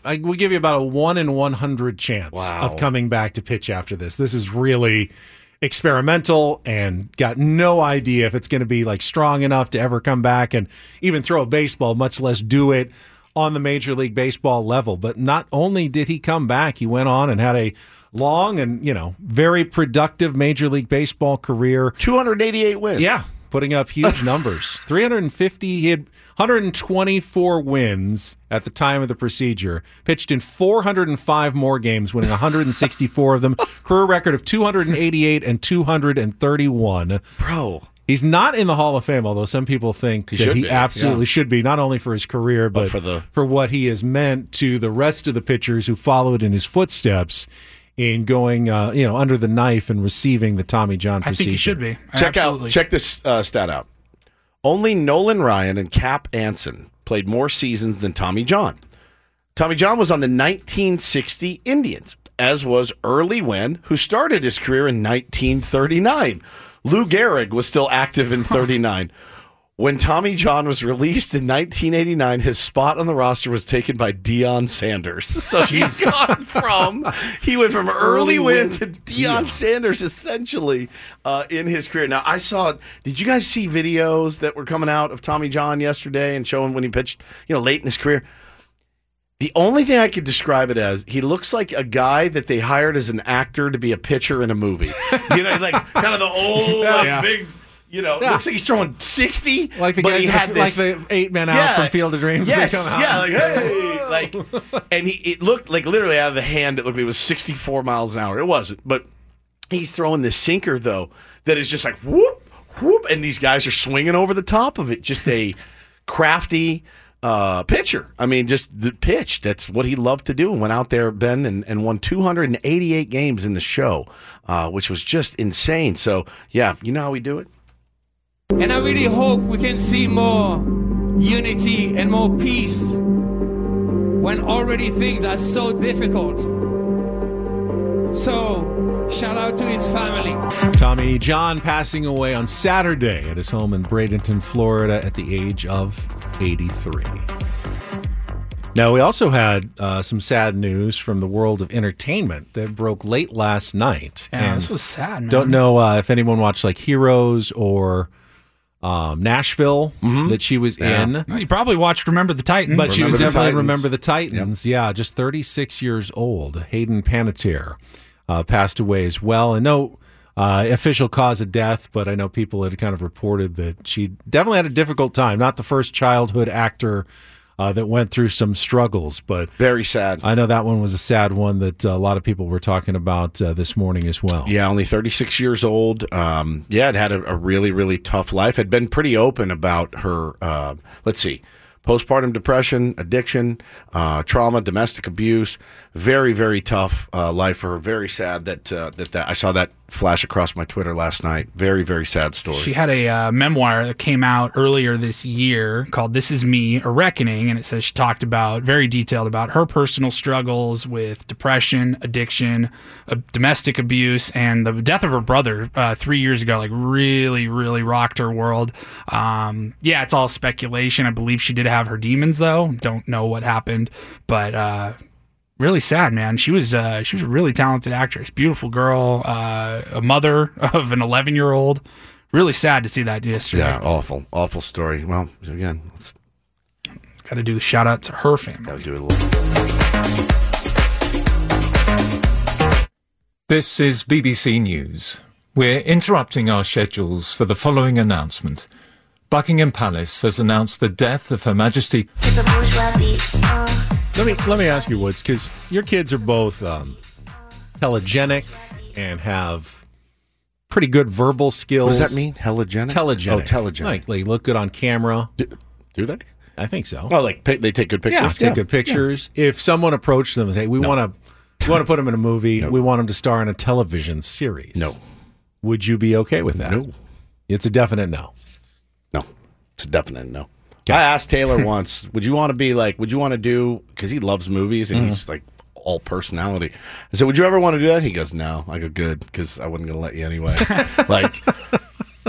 I, we give you about a one in one hundred chance Wow. of coming back to pitch after this. This is really experimental and got no idea if it's going to be like strong enough to ever come back and even throw a baseball, much less do it on the Major League Baseball level. But not only did he come back, he went on and had a long and, you know, very productive Major League Baseball career. two hundred eighty-eight wins. Yeah, putting up huge numbers. three hundred fifty, he had one hundred twenty-four wins at the time of the procedure. Pitched in four hundred five more games, winning one hundred sixty-four of them. Career record of two hundred eighty-eight and two hundred thirty-one. Bro. He's not in the Hall of Fame, although some people think He that should he be, absolutely yeah. should be, not only for his career, but, But for the- for what he has meant to the rest of the pitchers who followed in his footsteps in going, uh, you know, under the knife and receiving the Tommy John I procedure. think he should be. Check Absolutely. out check this uh, stat out. Only Nolan Ryan and Cap Anson played more seasons than Tommy John. Tommy John was on the nineteen sixty Indians, as was Early Wynn, who started his career in nineteen thirty-nine. Lou Gehrig was still active in thirty-nine. When Tommy John was released in nineteen eighty-nine, his spot on the roster was taken by Deion Sanders. So he's gone from he went from Early Wynn to Deion Sanders essentially uh, in his career. Now I saw. Did you guys see videos that were coming out of Tommy John yesterday and showing when he pitched, you know, late in his career? The only thing I could describe it as, he looks like a guy that they hired as an actor to be a pitcher in a movie. You know, like kind of the old, like, Yeah. big. You know, Yeah. looks like he's throwing sixty, Like the but guys he in had the, this, like the eight men out Yeah. from Field of Dreams. Yes, They come out. yeah, like hey, like, and he it looked like literally out of the hand. It looked like it was sixty-four miles an hour. It wasn't, but he's throwing this sinker though that is just like whoop whoop, and these guys are swinging over the top of it. Just a crafty uh, pitcher. I mean, just the pitch. That's what he loved to do. And went out there, Ben, and, and won two hundred eighty-eight games in the show, uh, which was just insane. So yeah, you know how we do it. And I really hope we can see more unity and more peace when already things are so difficult. So, shout out to his family. Tommy John passing away on Saturday at his home in Bradenton, Florida at the age of eighty-three. Now, we also had uh, some sad news from the world of entertainment that broke late last night. Yeah, And this was sad, man. Don't know uh, if anyone watched like Heroes or um, Nashville that she was Yeah. in. Well, you probably watched Remember the Titans. But she was Remember the definitely Titans. Remember the Titans. Yeah, just thirty-six years old. Hayden Panettiere uh, passed away as well. And no uh, official cause of death, but I know people had kind of reported that she definitely had a difficult time. Not the first childhood actor uh, that went through some struggles, but very sad. I know that one was a sad one that uh, a lot of people were talking about uh, this morning as well. Yeah, only thirty-six years old. Um, yeah, had had a, a really, really tough life. Had been pretty open about her, uh, let's see, postpartum depression, addiction, uh, trauma, domestic abuse. Very, very tough uh, life for her. Very sad that, uh, that that I saw that flash across my Twitter last night. Very, very sad story. She had a uh, memoir that came out earlier this year called This Is Me, A Reckoning, and it says she talked about, very detailed about her personal struggles with depression, addiction, uh, domestic abuse, and the death of her brother uh, three years ago, like really, really rocked her world. Um, yeah, it's all speculation. I believe she did have her demons, though. Don't know what happened, but uh, really sad, man. She was uh, she was a really talented actress, beautiful girl, uh, a mother of an eleven year old. Really sad to see that yesterday. Yeah, awful, awful story. Well, again, let's got to do the shout out to her family. Got to do it a little. This is B B C News. We're interrupting our schedules for the following announcement. Buckingham Palace has announced the death of Her Majesty. Let me let me ask you, Woods, because your kids are both um, telegenic and have pretty good verbal skills. What does that mean? Telegenic? Telegenic. Oh, telegenic. Like they look good on camera. Do, do they? I think so. Oh, like pic- they take good pictures. Yeah, take good pictures. If someone approached them and say, "We No. want to, we want to put them in a movie. No. We want them to star in a television series." No. Would you be okay with that? No. It's a definite no. No, it's a definite no. I asked Taylor once, would you want to be like, would you want to do, because he loves movies and Mhm. he's like all personality. I said, would you ever want to do that? He goes, no. I go, good, because I wasn't going to let you anyway. Like,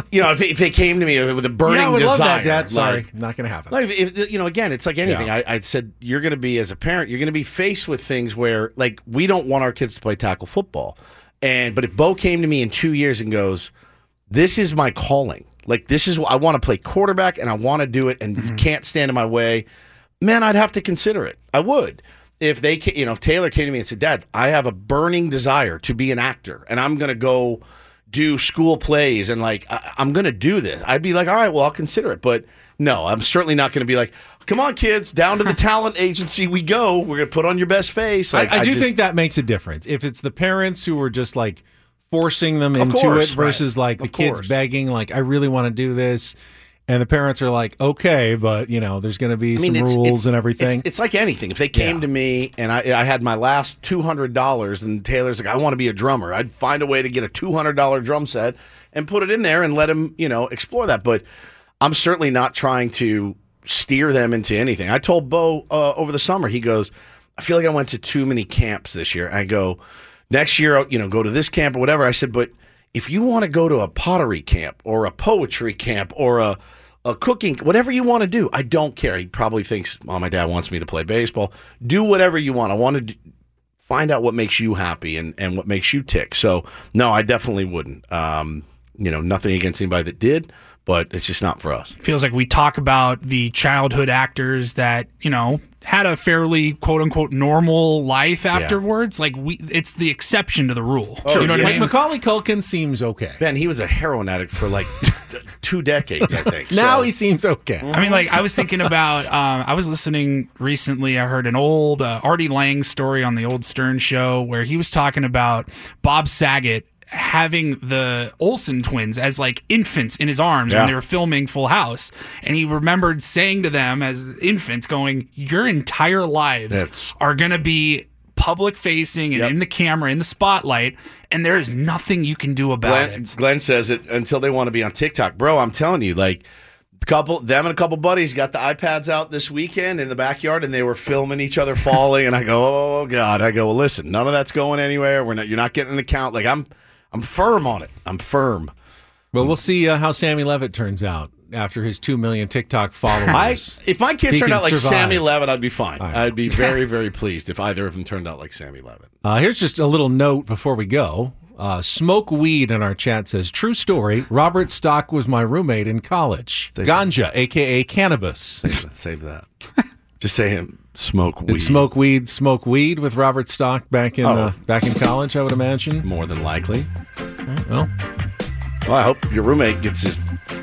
you know, if, if they came to me with a burning yeah, I would desire, love that, Dad. Sorry, like, not going to happen. Like, if, you know, again, it's like anything. Yeah. I, I said you're going to be, as a parent, you're going to be faced with things where, like, we don't want our kids to play tackle football, and but if Bo came to me in two years and goes, "This is my calling. Like, this is what I want to play quarterback, and I want to do it, and mm-hmm. you can't stand in my way," man, I'd have to consider it. I would. If they, you know, if Taylor came to me and said, "Dad, I have a burning desire to be an actor, and I'm going to go do school plays, and like I, I'm going to do this," I'd be like, "All right, well, I'll consider it." But no, I'm certainly not going to be like, "Come on, kids, down to the talent agency we go. We're going to put on your best face." Like, I, I do just, think that makes a difference. If it's the parents who are just like forcing them Of into course, it versus right. like the Of kids course. begging, like, "I really want to do this." And the parents are like, "Okay, but, you know, there's going to be I mean, some it's- rules it's- and everything." It's, it's like anything. If they came Yeah. to me and I, I had my last two hundred dollars and Taylor's like, "I want to be a drummer," I'd find a way to get a two hundred dollars drum set and put it in there and let him, you know, explore that. But I'm certainly not trying to steer them into anything. I told Bo uh, over the summer, he goes, "I feel like I went to too many camps this year." I go, "Next year, you know, go to this camp or whatever." I said, "But if you want to go to a pottery camp or a poetry camp or a a cooking, whatever you want to do, I don't care." He probably thinks, "Oh, my dad wants me to play baseball." Do whatever you want. I want to do, find out what makes you happy and, and what makes you tick. So, no, I definitely wouldn't. Um, you know, nothing against anybody that did, but it's just not for us. Feels like we talk about the childhood actors that, you know, had a fairly quote unquote normal life afterwards. Like we, it's the exception to the rule. Oh, you know what like I mean? Macaulay Culkin seems okay. Ben, he was a heroin addict for like t- two decades, I think. Now So- he seems okay. I mean, like I was thinking about. Um, I was listening recently. I heard an old uh, Artie Lang story on the old Stern show where he was talking about Bob Saget having the Olsen twins as like infants in his arms Yeah. when they were filming Full House, and he remembered saying to them as infants, "Going, your entire lives That's- are going to be public facing and Yep. in the camera, in the spotlight, and there is nothing you can do about Glenn, it." Glenn says it until they want to be on TikTok. Bro, I'm telling you, like, a couple, them and a couple buddies got the iPads out this weekend in the backyard, and they were filming each other falling. And I go, "Oh God!" I go, "Well, listen, none of that's going anywhere. We're not. You're not getting an account." Like, I'm, I'm firm on it. I'm firm. Well, we'll see uh, how Sammy Levitt turns out after his two million TikTok followers. I, if my kids He turned can out like survive. Sammy Levitt, I'd be fine. I know. I'd be very, very pleased if either of them turned out like Sammy Levitt. Uh, here's just a little note before we go. Uh, Smoke Weed in our chat says, "True story. Robert Stock was my roommate in college. Ganja, a k a cannabis." Save, save that. Just say him. Smoke weed. Did Smoke Weed smoke weed with Robert Stock back in Oh. uh, back in college, I would imagine? More than likely. Right, well, Well, I hope your roommate gets his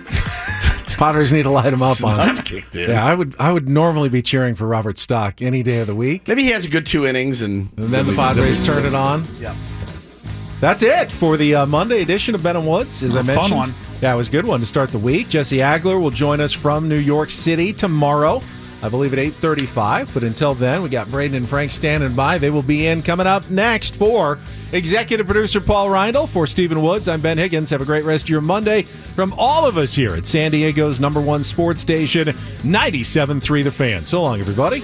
Potters need to light him up on nuts it. kicked in. Yeah, I would I would normally be cheering for Robert Stock any day of the week. Maybe he has a good two innings, and, And then the Padres turn it on. Yeah. That's it for the uh, Monday edition of Ben and Woods, as I A fun mentioned. one. Yeah, it was a good one to start the week. Jesse Agler will join us from New York City tomorrow, I believe at eight thirty-five. But until then, we got Braden and Frank standing by. They will be in coming up next for executive producer Paul Reindl. For Stephen Woods, I'm Ben Higgins. Have a great rest of your Monday from all of us here at San Diego's number one sports station, ninety-seven point three The Fan. So long, everybody.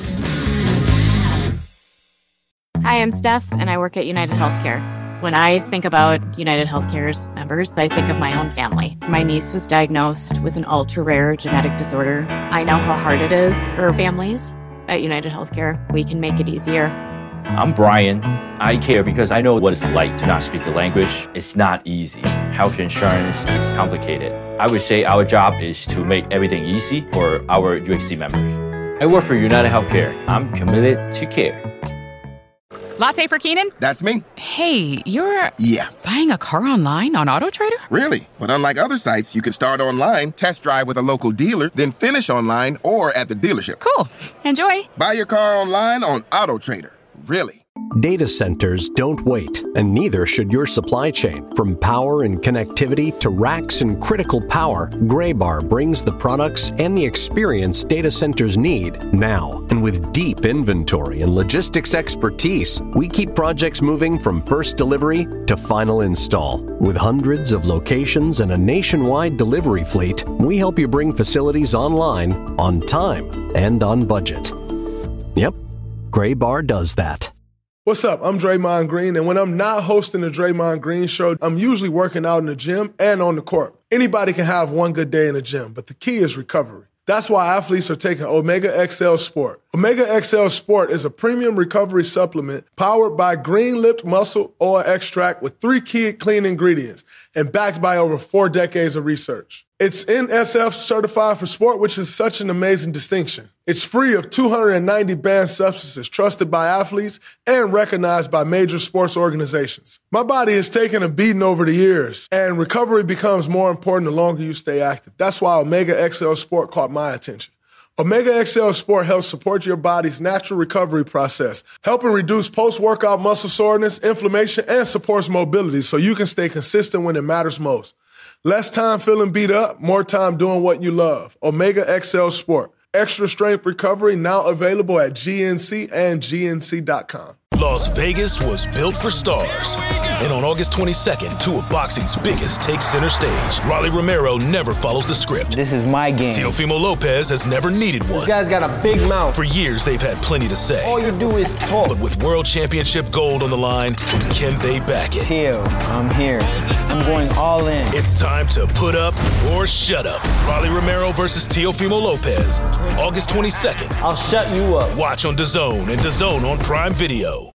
Hi, I'm Steph, and I work at United Healthcare. When I think about United Healthcare's members, I think of my own family. My niece was diagnosed with an ultra-rare genetic disorder. I know how hard it is for families. At United Healthcare, we can make it easier. I'm Brian. I care because I know what it's like to not speak the language. It's not easy. Health insurance is complicated. I would say our job is to make everything easy for our U H C members. I work for United Healthcare. I'm committed to care. Latte for Keenan? That's me. Hey, you're Yeah. buying a car online on AutoTrader? Really? But unlike other sites, you can start online, test drive with a local dealer, then finish online or at the dealership. Cool. Enjoy. Buy your car online on AutoTrader. Really? Data centers don't wait, and neither should your supply chain. From power and connectivity to racks and critical power, Graybar brings the products and the experience data centers need now. And with deep inventory and logistics expertise, we keep projects moving from first delivery to final install. With hundreds of locations and a nationwide delivery fleet, we help you bring facilities online, on time, and on budget. Yep, Graybar does that. What's up? I'm Draymond Green, and when I'm not hosting the Draymond Green Show, I'm usually working out in the gym and on the court. Anybody can have one good day in the gym, but the key is recovery. That's why athletes are taking Omega X L Sport. Omega X L Sport is a premium recovery supplement powered by green-lipped muscle oil extract with three key clean ingredients and backed by over four decades of research. It's N S F certified for sport, which is such an amazing distinction. It's free of two hundred ninety banned substances trusted by athletes and recognized by major sports organizations. My body has taken a beating over the years, and recovery becomes more important the longer you stay active. That's why Omega X L Sport caught my attention. Omega X L Sport helps support your body's natural recovery process, helping reduce post-workout muscle soreness, inflammation, and supports mobility so you can stay consistent when it matters most. Less time feeling beat up, more time doing what you love. Omega X L Sport. Extra strength recovery now available at G N C and G N C dot com. Las Vegas was built for stars. And on August twenty-second, two of boxing's biggest take center stage. Rolly Romero never follows the script. This is my game. Teofimo Lopez has never needed one. This guy's got a big mouth. For years, they've had plenty to say. All you do is talk. But with world championship gold on the line, can they back it? Teo, I'm here. I'm going all in. It's time to put up or shut up. Rolly Romero versus Teofimo Lopez. August twenty-second. I'll shut you up. Watch on DAZN and DAZN on Prime Video.